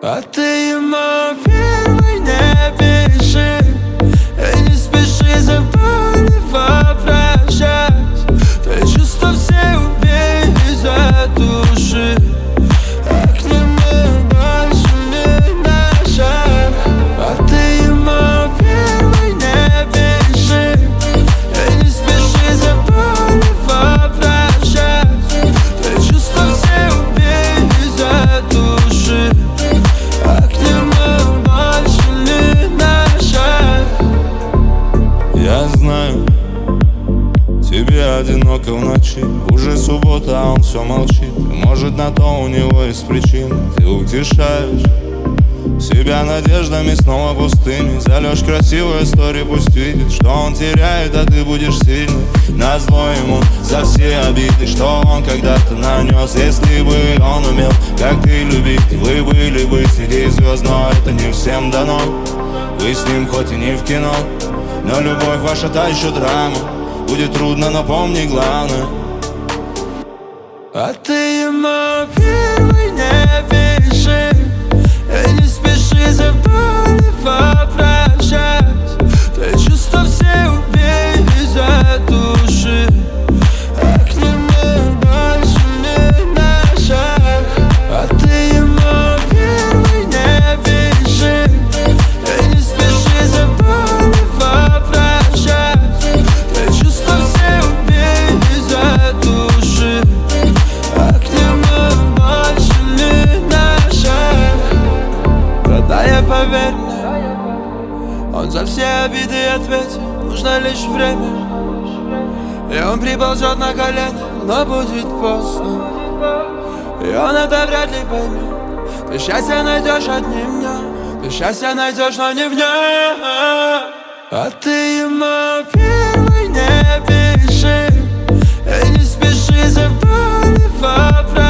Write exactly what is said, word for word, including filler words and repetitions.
А ты ему первый не пиши и не спеши за болью попрощать. Ты чувства все убей и задуши, а к нему больше не на шаг. А ты ему первый не пиши и не спеши за болью попрощать. Ты чувства все убей и задуши, а к нему больше не на шаг. Я знаю, тебе одиноко в ночи. Уже суббота, а он все молчит. Может, на то у него есть причины. Ты утешаешь себя надеждами, снова пустыми. Зальешь красивую историю, пусть видит, что он теряет, а ты будешь сильный. Назло ему за все обиды, что он когда-то нанес. Если бы он умел, как ты, любить, вы были бы среди звезд. Но это не всем дано. Вы с ним хоть и не в кино, но любовь ваша та еще драма. Будет трудно, но помни главное. А ты ему первый не пиши и не спеши за болью попрощать. Ты чувства все убей и задуши, а к нему больше не на шаг. А ты ему первый не пиши и не спеши за болью попрощать. Ты чувства все убей и задуши, а к нему больше не на шаг. Родная, поверь мне, он за все обиды ответит. Нужно лишь время, и он приползет на колени, но будет поздно, и он это вряд ли поймет. Ты счастье найдешь одним днем, ты счастье найдешь, но не в нем. А ты ему первый не пиши и не спеши за болью попрощать.